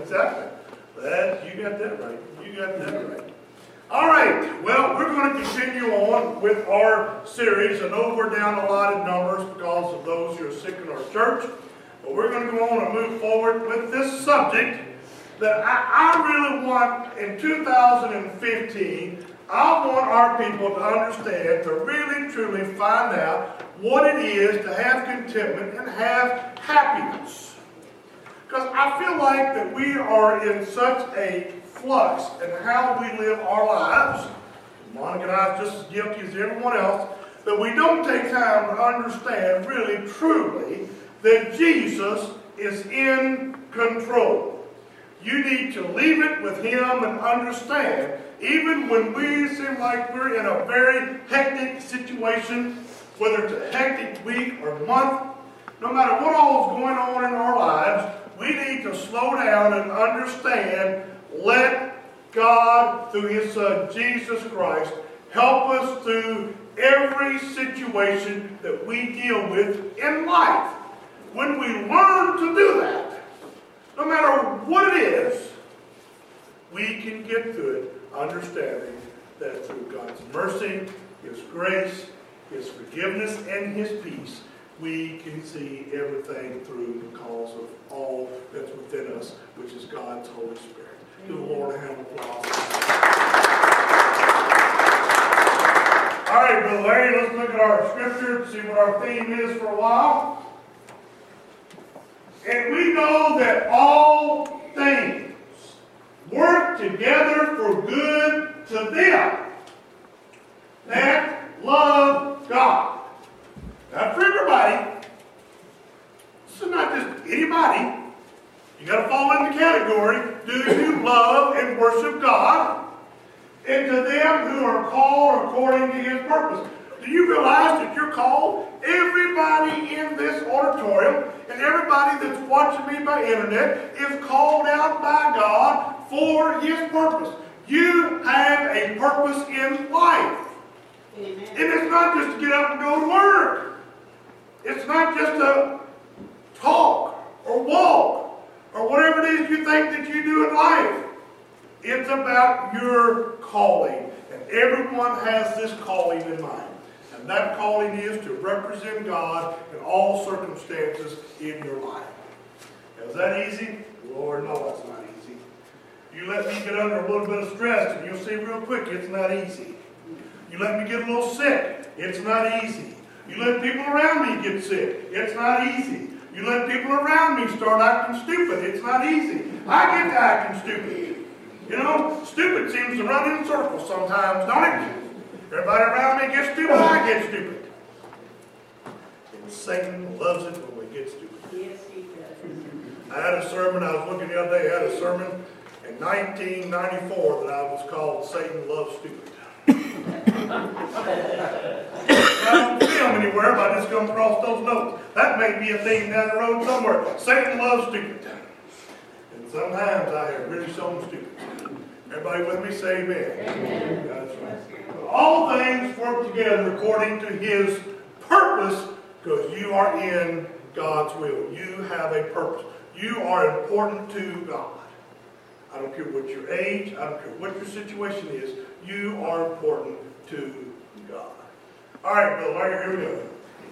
exactly. You got that right. You got that right. All right. Well, we're going to continue on with our series. I know we're down a lot in numbers because of those who are sick in our church. But we're going to go on and move forward with this subject that I really want in 2015. I want our people to understand, to really, truly find out what it is to have contentment and have happiness. Because I feel like that we are in such a flux in how we live our lives. Monica and I are just as guilty as everyone else, that we don't take time to understand really, truly, that Jesus is in control. You need to leave it with Him and understand, even when we seem like we're in a very hectic situation, whether it's a hectic week or month, no matter what all is going on in our lives, we need to slow down and understand, let God, through His Son, Jesus Christ, help us through every situation that we deal with in life. When we learn to do that, no matter what it is, we can get through it understanding that through God's mercy, His grace, His forgiveness, and His peace, we can see everything through because of all that's within us, which is God's Holy Spirit. Give the Lord a hand of applause. All right, Brother Larry, let's look at our scripture and see what our theme is for a while. And we know that all things work together for good to them that love God. Not for everybody. This is not just anybody. You got to fall in the category. Do you love and worship God? And to them who are called according to His purpose. Do you realize that you're called? Everybody in this auditorium and everybody that's watching me by internet is called out by God for His purpose. You have a purpose in life. Amen. And it's not just to get up and go to work. It's not just to talk or walk or whatever it is you think that you do in life. It's about your calling. And everyone has this calling in mind. And that calling is to represent God in all circumstances in your life. Is that easy? Lord, no, it's not easy. You let me get under a little bit of stress and you'll see real quick it's not easy. You let me get a little sick, it's not easy. You let people around me get sick, it's not easy. You let people around me start acting stupid, it's not easy. I get to acting stupid. You know, stupid seems to run in circles sometimes, don't it? Everybody around me gets stupid, I get stupid. And Satan loves it when we get stupid. Yes, he does. I had a sermon, I was looking the other day, I had a sermon in 1994 that I was called Satan Loves Stupid. I don't see them anywhere, but I just come across those notes. That may be a thing down the road somewhere. Satan loves stupid. And sometimes I have really shown stupid. Everybody with me? Say amen. Amen. That's right. All things work together according to His purpose because you are in God's will. You have a purpose. You are important to God. I don't care what your age. I don't care what your situation is. You are important to God. All right, Brother Larry, here we go.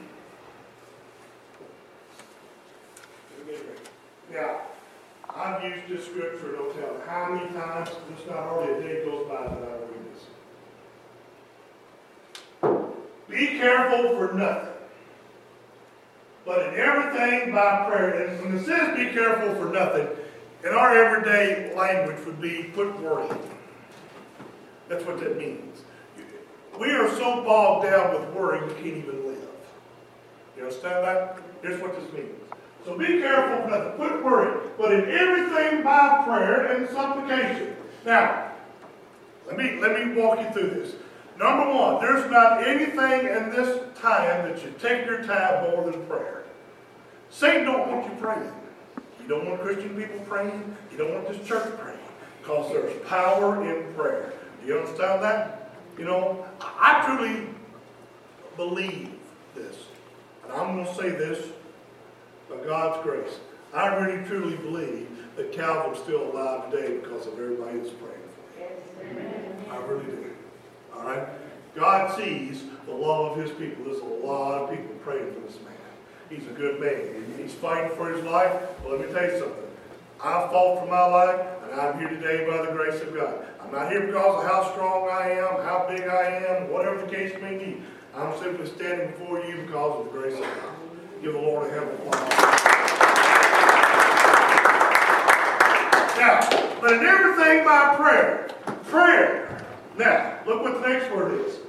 Now, I've used this scripture, don't tell how many times. It's not hardly a day goes by that I don't read this. Be careful for nothing, but in everything by prayer. And when it says be careful for nothing, in our everyday language would be quit worrying. That's what that means. We are so bogged down with worry we can't even live. You understand that? Here's what this means. So be careful for nothing. Quit worrying. But in everything by prayer and supplication. Now, let me walk you through this. Number one, there's not anything in this time that should take your time more than prayer. Satan don't want you praying. You don't want Christian people praying. You don't want this church praying. Because there's power in prayer. Do you understand that? You know, I truly believe this. And I'm going to say this by God's grace. I really truly believe that Calvin's still alive today because of everybody that's praying for him. Yes, I really do. All right? God sees the love of his people. There's a lot of people praying for this man. He's a good man. He's fighting for his life. Well, let me tell you something. I fought for my life, and I'm here today by the grace of God. I'm not here because of how strong I am, how big I am, whatever the case may be. I'm simply standing before you because of the grace of God. Give the Lord a hand of applause. Now, but in everything by prayer. Prayer. Now, look what the next word is.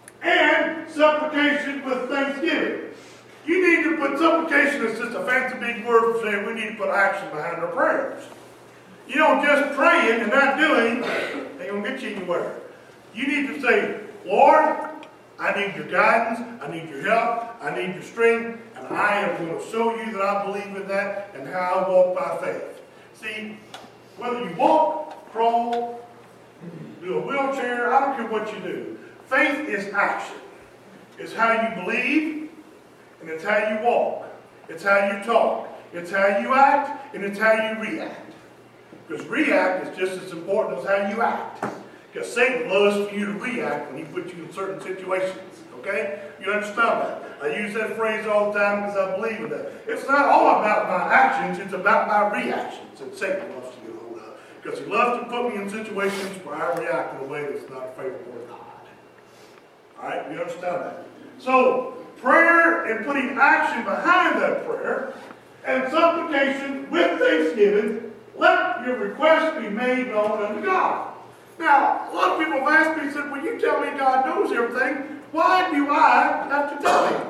And supplication with thanksgiving. You need to put supplication as just a fancy big word for saying we need to put action behind our prayers. You don't just praying and not doing, ain't going to get you anywhere. You need to say, Lord, I need your guidance, I need your help, I need your strength, and I am going to show you that I believe in that and how I walk by faith. See, whether you walk, crawl, do a wheelchair, I don't care what you do. Faith is action. It's how you believe, and it's how you walk. It's how you talk. It's how you act, and it's how you react. Because react is just as important as how you act. Because Satan loves for you to react when he puts you in certain situations. Okay? You understand that? I use that phrase all the time because I believe in that. It's not all about my actions, it's about my reactions that Satan loves to get a hold of. Because he loves to put me in situations where I react in a way that's not favorable to God. Alright? You understand that? So, prayer and putting action behind that prayer and supplication with thanksgiving, let your request be made known unto God. Now, a lot of people have asked me, said, well, you tell me God knows everything. Why do I have to tell him?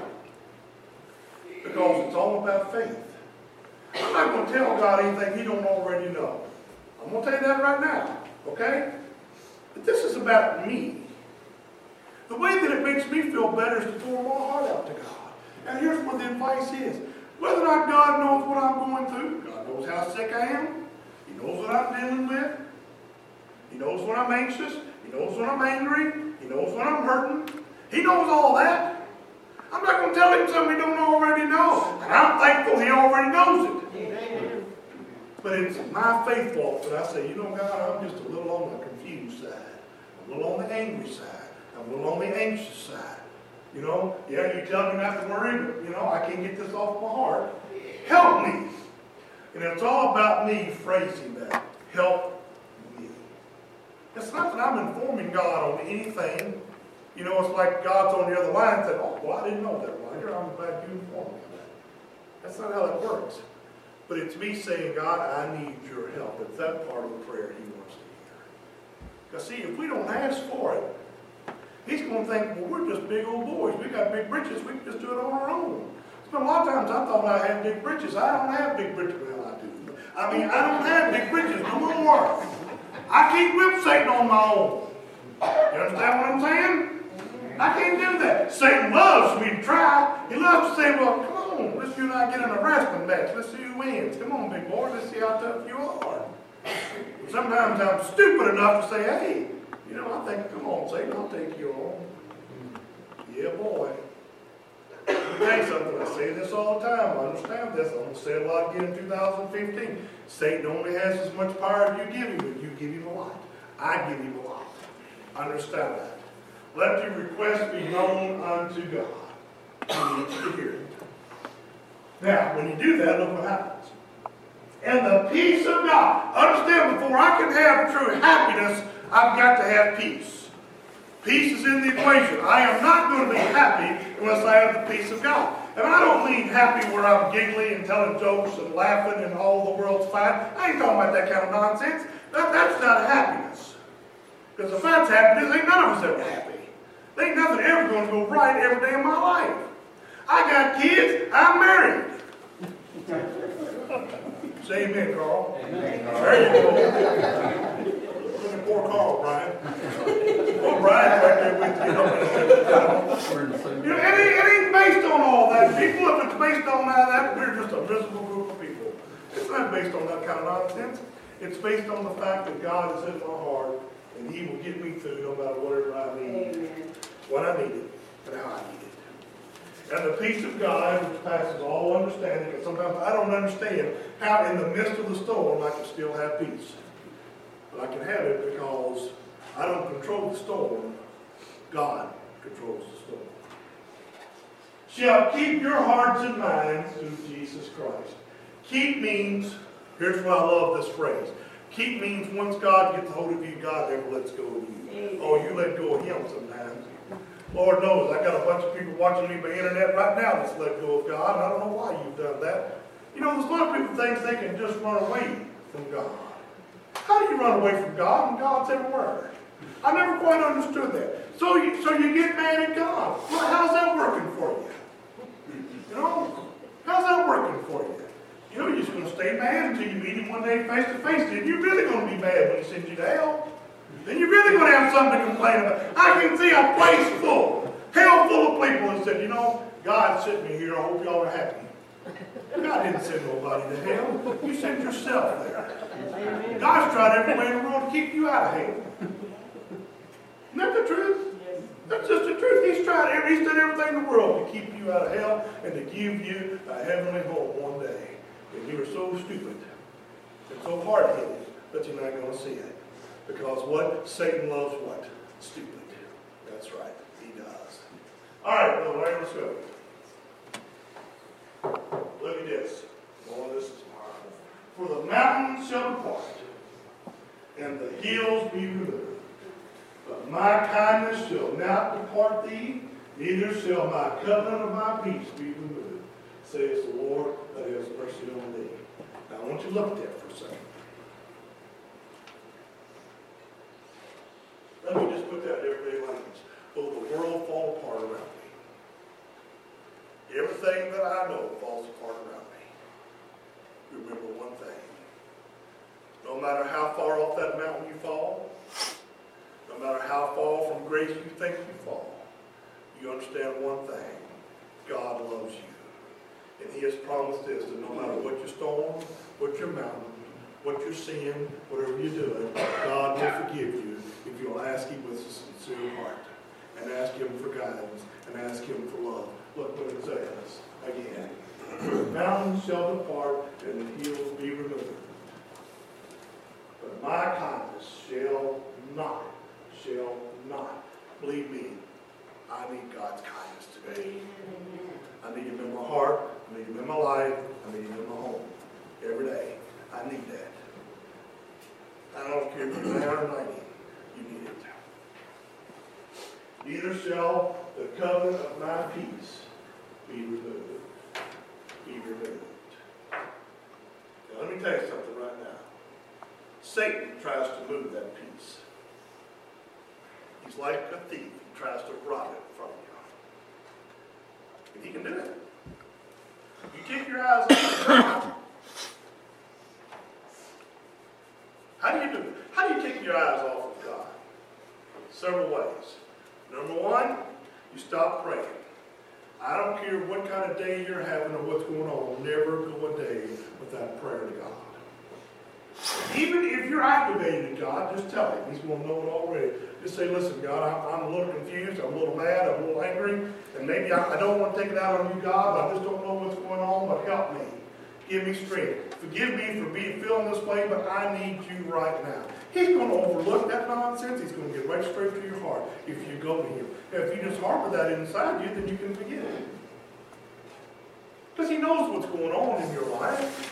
Because it's all about faith. I'm not going to tell God anything he don't already know. I'm going to tell you that right now. Okay? But this is about me. The way that it makes me feel better is to pour my heart out to God. And here's what the advice is. Whether or not God knows what I'm going through, God knows how sick I am. He knows what I'm dealing with. He knows when I'm anxious. He knows when I'm angry. He knows when I'm hurting. He knows all that. I'm not going to tell him something he don't already know. And I'm thankful he already knows it. Amen. But it's my faith walk that I say, you know, God, I'm just a little on the confused side. A little on the angry side. I'm a little on the anxious side. You know, yeah, you tell me not to worry, but, you know, I can't get this off my heart. Help me. And it's all about me phrasing that. Help me. It's not that I'm informing God on anything. You know, it's like God's on the other line and said, oh, well, I didn't know that. Well, here, I'm glad you informed me of that. That's not how that works. But it's me saying, God, I need your help. It's that part of the prayer he wants to hear. Because, see, if we don't ask for it, he's going to think, well, we're just big old boys. We got big britches. We can just do it on our own. It's been a lot of times I thought I had big britches. I don't have big britches. Well, I do. I mean, I don't have big britches no more. I can't whip Satan on my own. You understand what I'm saying? I can't do that. Satan loves me to try. He loves to say, well, come on, let's you and I get in a wrestling match. Let's see who wins. Come on, big boy. Let's see how tough you are. Sometimes I'm stupid enough to say, hey, you know, I think, come on, Satan, I'll take you on. Yeah, boy. Let me tell you something. I say this all the time. I understand this. I'm going to say it a lot again in 2015. Satan only has as much power as you give him, but you give him a lot. I give him a lot. Understand that. Let your request be known unto God. He needs to hear it. Now, when you do that, look what happens. And the peace of God. Understand, before I can have true happiness, I've got to have peace. Peace is in the equation. I am not going to be happy unless I have the peace of God. And I don't mean happy where I'm giggling and telling jokes and laughing and all the world's fine. I ain't talking about that kind of nonsense. That's not happiness. Because if that's happiness, ain't none of us ever happy. There ain't nothing ever going to go right every day of my life. I got kids. I'm married. Say amen, Carl. Amen. There you go. Look at poor Carl, Brian. Well, Brian's right there with you. You know, it ain't based on all that. People, if it's based on that, we're just a miserable group of people. It's not based on that kind of nonsense. It's based on the fact that God is in my heart and he will get me through no matter whatever I need. Amen. What I needed and how I need it. And the peace of God, which passes all understanding, and sometimes I don't understand how in the midst of the storm I can still have peace. But I can have it because I don't control the storm. God controls the storm. Shall keep your hearts and minds through Jesus Christ. Keep means, here's why I love this phrase. Keep means once God gets a hold of you, God never lets go of you. Amen. Oh, you let go of him sometimes. Lord knows, I got a bunch of people watching me by internet right now that's let go of God, and I don't know why you've done that. You know, there's a lot of people think they can just run away from God. How do you run away from God when God's everywhere? I never quite understood that. So you get mad at God. Well, how's that working for you? You know, how's that working for you? You know, you're just going to stay mad until you meet him one day face to face. Then you're really going to be mad when he sends you to hell. Then you're really going to have something to complain about. I can see a place full, hell full of people that said, you know, God sent me here. I hope y'all are happy. God didn't send nobody to hell. You sent yourself there. God's tried every way in the world to keep you out of hell. Isn't that the truth? That's just the truth. He's done everything in the world to keep you out of hell and to give you a heavenly home one day. And you are so stupid and so hard-headed that you're not going to see it. Because what? Satan loves what? Stupid. That's right. He does. All right, Brother Larry, let's go. Look at this. Oh, this is powerful. For the mountains shall depart, and the hills be removed. But my kindness shall not depart thee, neither shall my covenant of my peace be removed, says the Lord that has mercy on thee. Now I want you to look at that for a second. Let me just put that in everyday language. Will the world fall apart around me? Everything that I know falls apart around me. Remember one thing. No matter how far off that mountain you fall, no matter how far from grace you think you fall, you understand one thing. God loves you. And he has promised this, that no matter what your storm, what your mountain, what your sin, whatever you're doing, God will forgive you if you'll ask him with a sincere heart. And ask him for guidance, and ask him for love. Look what it says again. The mountains shall depart, and the hills be removed. But my kindness shall not. Believe me, I need God's kindness today. I need him in my heart. I need him in my life. I need him in my home. Every day. I need that. I don't care if you're there or not. You need it. Neither shall the covenant of my peace be removed. Be removed. Now let me tell you something right now. Satan tries to move that peace. He's like a thief. He tries to rob it from you. And he can do it. You take your eyes off God. How do you do it? How do you take your eyes off of God? Several ways. Number one, you stop praying. I don't care what kind of day you're having or what's going on. Never go a day without prayer to God. Even if you're aggravated to God, just tell him. He's going to know it already. Just say, listen, God, I'm a little confused. I'm a little mad. I'm a little angry. And maybe I don't want to take it out on you, God. But I just don't know what's going on. But help me. Give me strength. Forgive me for feeling this way, but I need you right now. He's going to overlook that nonsense. He's going to get right straight to your heart if you go to him. If you just harbor that inside you, then you can forget it. Because he knows what's going on in your life.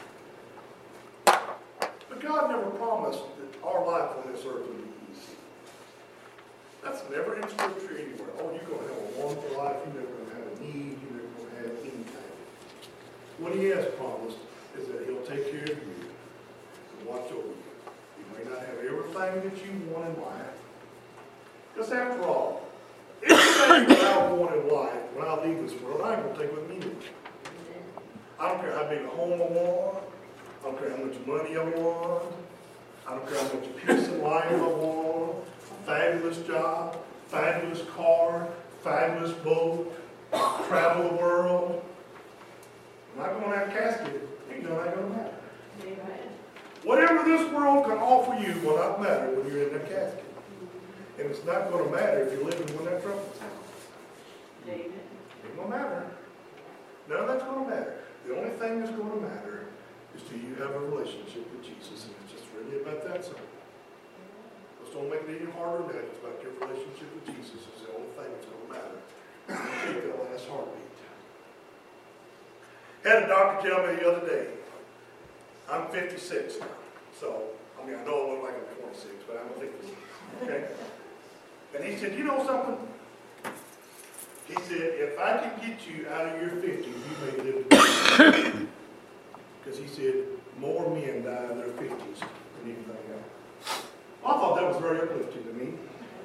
But God never promised that our life on this earth would be easy. That's never in Scripture anywhere. Oh, you're going to have a wonderful life. You're never going to have a need. You're never going to have anything. What he has promised is that he'll take care of you and watch over you. You may not have everything that you want in life. Because after all, everything that I want in life, when I leave this world, I ain't going to take with me. I don't care how big a home I want. I don't care how much money I want. I don't care how much peace in life I want. Fabulous job, fabulous car, fabulous boat, travel the world. I'm not going to have a casket. It's not going to matter. Amen. Whatever this world can offer you will not matter when you're in that casket. And it's not going to matter if you're living when that trumpet sounds. Amen. It ain't going to matter. None of that's going to matter. The only thing that's going to matter is do you have a relationship with Jesus, and it's just really about that simple. Just don't make it any harder than that. It's about your relationship with Jesus is the only thing that's going to matter. You take that last heartbeat. Had a doctor tell me the other day, I'm 56 now, so, I mean, I know I look like I'm 26, but I'm 56, okay? And he said, you know something? He said, if I can get you out of your 50s, you may live. Because he said, more men die in their 50s than anything else. Well, I thought that was very uplifting to me.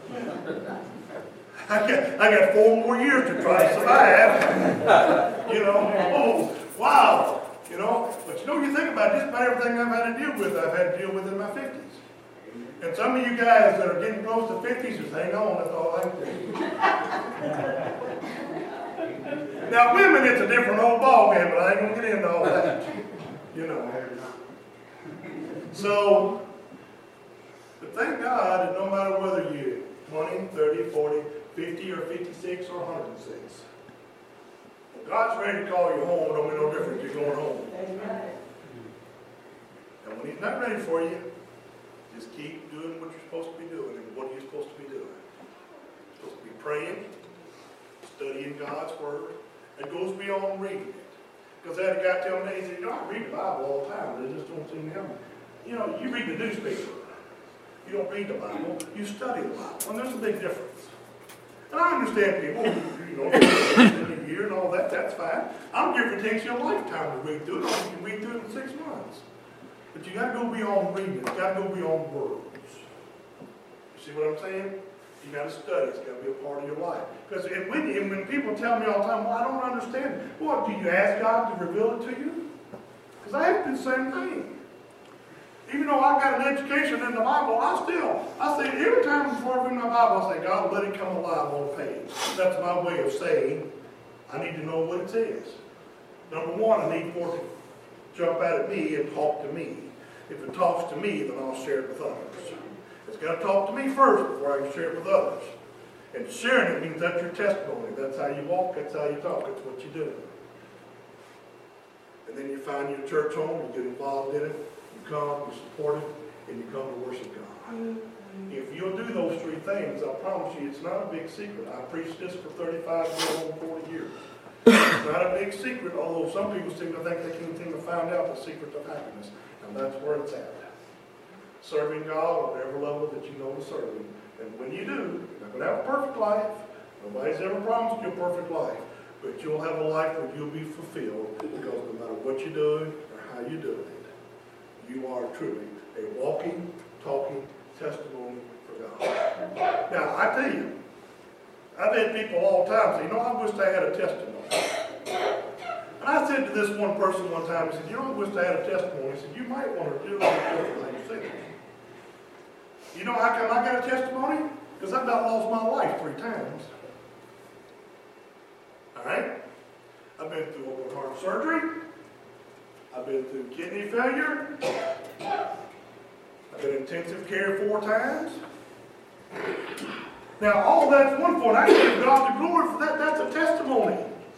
I got 4 more years to try to survive. You know, oh, wow. You know, but you know, you think about just about everything I've had to deal with, I've had to deal with in my 50s. And some of you guys that are getting close to 50s just hang on, that's all I can tell you. Now, women, it's a different old ballgame, but I ain't going to get into all that. You know. So, but thank God that no matter whether you're 20, 30, 40, 50, or 56, or 106, when God's ready to call you home, don't make no difference, you're going home. And when He's not ready for you, just keep doing what you're supposed to be doing. And what are you supposed to be doing? You're supposed to be praying, studying God's Word. It goes beyond reading it. Because I had a guy tell me, he said, you know, I read the Bible all the time, but it just don't seem to help me. You know, you read the newspaper. You don't read the Bible, you study the Bible. And there's a big difference. And I understand people, you know, in a year and all that, that's fine. I don't care if it takes you a lifetime to read through it, or you can read through it in 6 months. But you got to go beyond reading. It's got to go beyond words. You see what I'm saying? You got to study. It's got to be a part of your life. Because when people tell me all the time, well, I don't understand. Well, do you ask God to reveal it to you? Because I have to do the same thing. Even though I got an education in the Bible, I say every time before I read my Bible, I say, God, let it come alive on the page. That's my way of saying, I need to know what it says. Number one, I need for it to jump out at me and talk to me. If it talks to me, then I'll share it with others. It's got to talk to me first before I can share it with others. And sharing it means that's your testimony. That's how you walk, that's how you talk, that's what you do. And then you find your church home, you get involved in it, you come, you support it, and you come to worship God. If you'll do those 3 things, I promise you, it's not a big secret. I preached this for 35 years, 40 years. It's not a big secret, although some people seem to think they can seem to find out the secret of happiness. And that's where it's at. Serving God on every level that you know to serve Him. And when you do, you're not going to have a perfect life. Nobody's ever promised you a perfect life. But you'll have a life where you'll be fulfilled, because no matter what you're doing or how you're doing it, you are truly a walking, talking testimony for God. Now, I tell you, I've had people all the time say, you know, I wish I had a testimony. And I said to this one person one time, he said, you know, I wish I had a testimony. He said, you might want to do what you said. You know how come I got a testimony? Because I've about lost my life 3 times. All right? I've been through open heart surgery. I've been through kidney failure. I've been in intensive care 4 times. Now, all that's one point. I give God the glory for that. That's a testimony.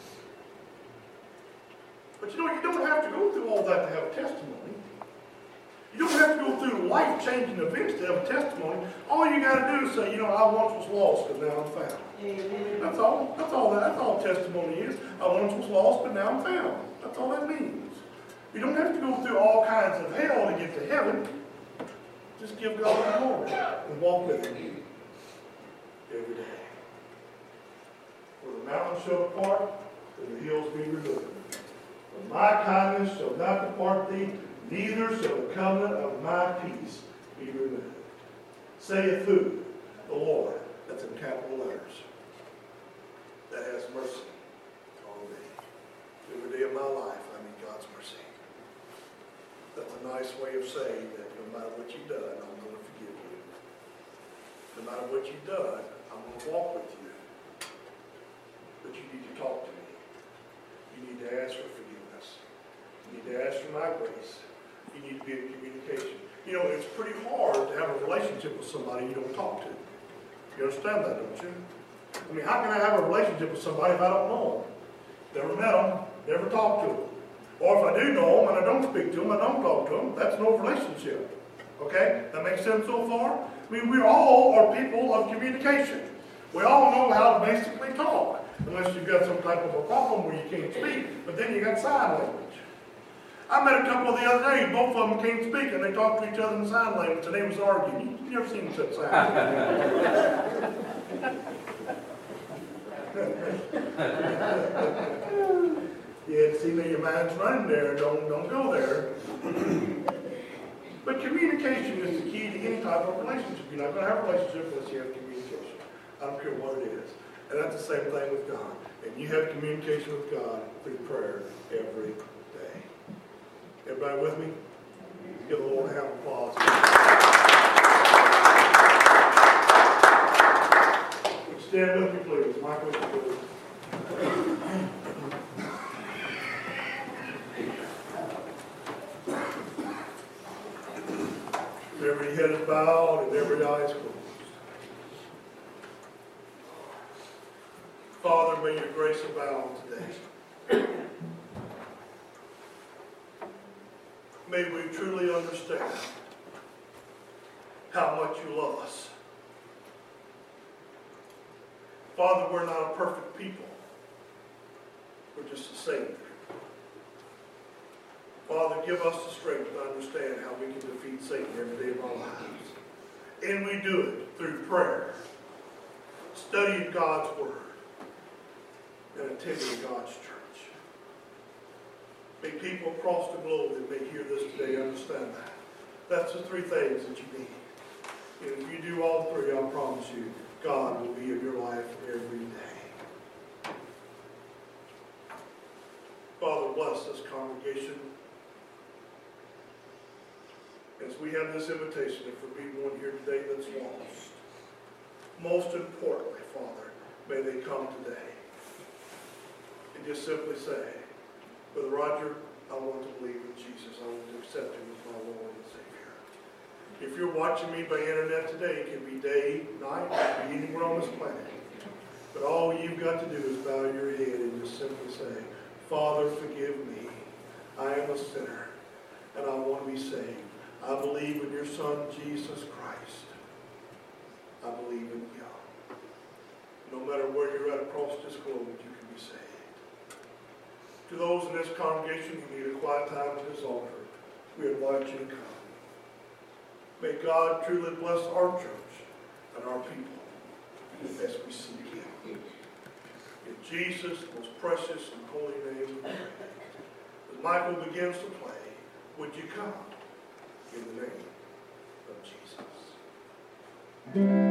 But you know, you don't have to go through all that to have a testimony. You don't have to go through life-changing events to have a testimony. All you got to do is say, you know, I once was lost, but now I'm found. Amen. That's all testimony is. I once was lost, but now I'm found. That's all that means. You don't have to go through all kinds of hell to get to heaven. Just give God the glory and walk with Him every day. For the mountains shall depart, and the hills be removed. For my kindness shall not depart thee, neither shall the covenant of my peace be removed. Saith who? The Lord. That's in capital letters. That has mercy on me. Every day of my life, I need God's mercy. That's a nice way of saying that no matter what you've done, I'm going to forgive you. No matter what you've done, I'm going to walk with you. But you need to talk to me. You need to ask for forgiveness. You need to ask for my grace. You need to be in communication. You know, it's pretty hard to have a relationship with somebody you don't talk to. You understand that, don't you? I mean, how can I have a relationship with somebody if I don't know them? Never met them, never talked to them. Or if I do know them and I don't speak to them, I don't talk to them, that's no relationship. Okay? That makes sense so far? I mean, we all are people of communication. We all know how to basically talk, unless you've got some type of a problem where you can't speak, but then you got sign language. I met a couple the other day, both of them can't speak, and they talked to each other in sign language, and they was arguing. You never seen such sign language. Yeah, see, now your mind's running there, don't go there. But communication is the key to any type of relationship. You're not going to have a relationship unless you have communication. I don't care what it is. And that's the same thing with God. And you have communication with God through prayer every day. Everybody with me? Give the Lord a hand of applause. Stand with me, please. Michael, please. Every head is bowed and every eye is closed. Father, may your grace abound today. May we truly understand how much you love us. Father, we're not a perfect people. We're just a Savior. Father, give us the strength to understand how we can defeat Satan every day of our lives. And we do it through prayer, studying God's Word, and attending God's church. May people across the globe that may hear this today understand that. That's the three things that you need. And if you do all three, I promise you, God will be in your life every day. Father, bless this congregation. As we have this invitation, if there be one here today that's lost, most importantly, Father, may they come today and just simply say, Brother Roger, I want to believe in Jesus. I want to accept him as my Lord and Savior. If you're watching me by internet today, it can be day, night, it can be anywhere on this planet. But all you've got to do is bow your head and just simply say, Father, forgive me. I am a sinner, and I want to be saved. I believe in your Son, Jesus Christ. I believe in you. No matter where you're at across this globe, you can be saved. To those in this congregation who need a quiet time at this altar, we invite you to come. May God truly bless our church and our people as we seek him. In Jesus' most precious and holy name we pray. As Michael begins to play, would you come? In the name of Jesus.